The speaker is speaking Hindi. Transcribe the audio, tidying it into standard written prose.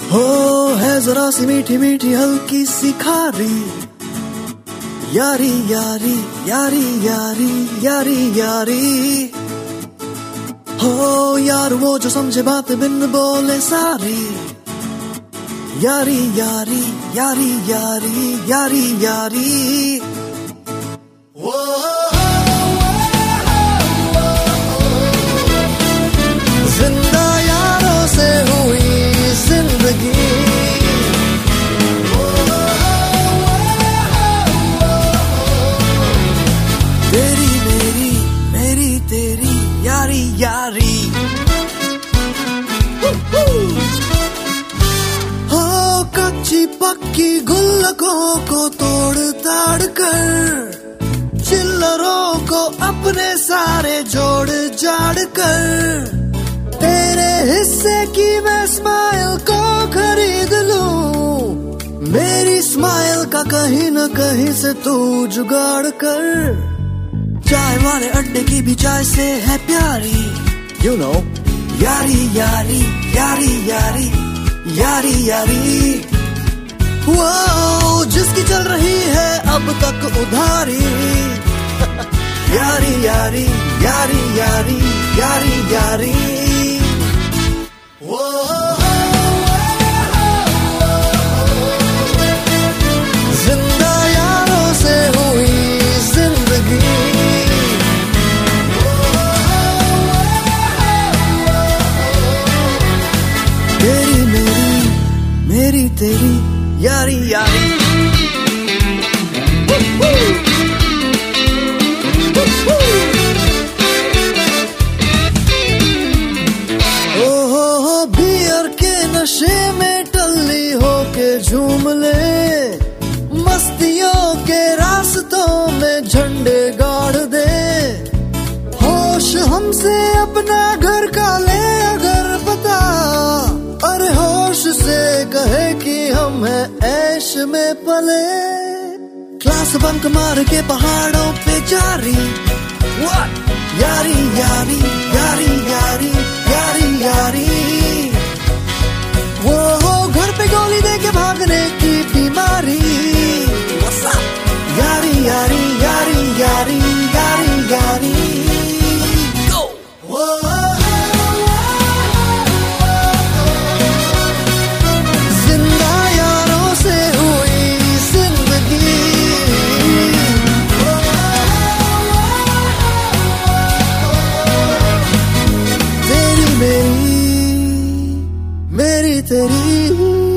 हो है जरा सी मीठी मीठी हल्की सी खारी, यारी यारी यारी यारी यारी यारी। हो यार वो जो समझे बात बिन बोले सारी, यारी यारी यारी यारी यारी यारी। जिंदा यारों से हुई जिंदगी, तेरी मेरी मेरी तेरी यारी यारी। हो कच्ची पक्की गुल्लकों को तोड़ ताड़ कर, चिल्लरों को अपने सारे जोड़ जाड़ कर, तेरे हिस्से की मैं स्माइल को खरीद लूं, मेरी स्माइल का कहीं न कहीं से तू जुगाड़ कर। चाय वाले अड्डे की भी चाय से है प्यारी, you know, यारी यारी यारी यारी यारी यारी। वो जिसकी चल रही है अब तक उधारी, यारी यारी यारी यारी यारी यारी। जिंदा यारों से हुई जिंदगी, तेरी मेरी मेरी तेरी यारी यारी। ओहो बियर के नशे में टल्ली होके झूम ले, मस्तियों के रास्तों में झंडे गाड़ दे, होश हमसे अपना घर का ले अगर पता, अरे होश से कहे कि हम हैं ऐश में पले। क्लास बंक मार के पहाड़ों पे जारी, यारी यारी यारी यारी यारी यारी। वो घर पे गोली दे के भागने की बीमारी, यारी यारी यारी यारी यारी यारी। जिंदा यारों से हुई जिंदगी, तेरी मेरी मेरी तेरी।